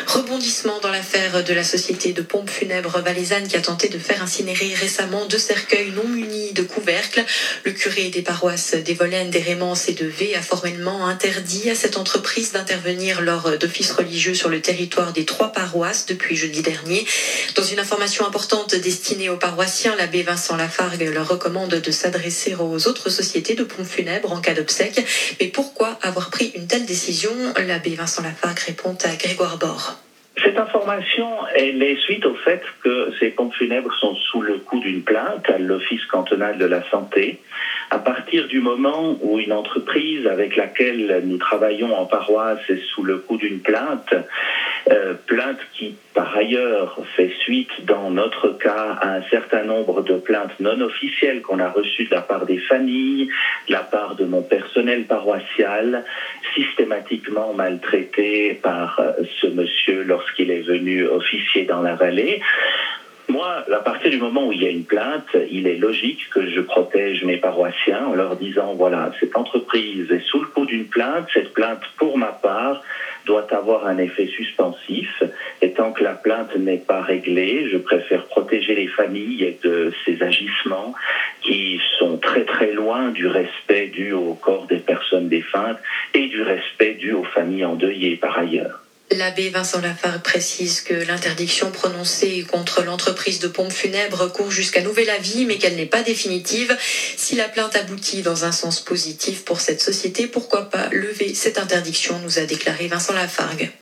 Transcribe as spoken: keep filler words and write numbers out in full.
Rebondissement dans l'affaire de la société de pompes funèbres valaisanne qui a tenté de faire incinérer récemment deux cercueils non munis de couvercle. Le curé des paroisses d'Evolène, d'Hérémence et de V a formellement interdit à cette entreprise d'intervenir lors d'offices religieux sur le territoire des trois paroisses depuis jeudi dernier. Dans une information importante destinée aux paroissiens, l'abbé Vincent Lafargue leur recommande de s'adresser aux autres sociétés de pompes funèbres en cas d'obsèques. Mais pourquoi avoir pris une telle décision? L'abbé Vincent Lafargue répond à Grégoire Bord. Cette information, elle est suite au fait que ces pompes funèbres sont sous le coup d'une plainte à l'Office cantonal de la santé. À partir du moment où une entreprise avec laquelle nous travaillons en paroisse est sous le coup d'une plainte, euh, plainte qui par ailleurs fait suite dans notre cas à un certain nombre de plaintes non officielles qu'on a reçues de la part des familles, de la part de mon personnel paroissial, systématiquement maltraité par ce monsieur lorsqu'il est venu officier dans la vallée. Moi, à partir du moment où il y a une plainte, il est logique que je protège mes paroissiens en leur disant, voilà, cette entreprise est sous le coup d'une plainte, cette plainte, pour ma part, doit avoir un effet suspensif. Et tant que la plainte n'est pas réglée, je préfère protéger les familles de ces agissements qui sont très très loin du respect dû au corps des personnes défuntes et du respect dû aux familles endeuillées par ailleurs. L'abbé Vincent Lafargue précise que l'interdiction prononcée contre l'entreprise de pompes funèbres court jusqu'à nouvel avis, mais qu'elle n'est pas définitive. Si la plainte aboutit dans un sens positif pour cette société, pourquoi pas lever cette interdiction, nous a déclaré Vincent Lafargue.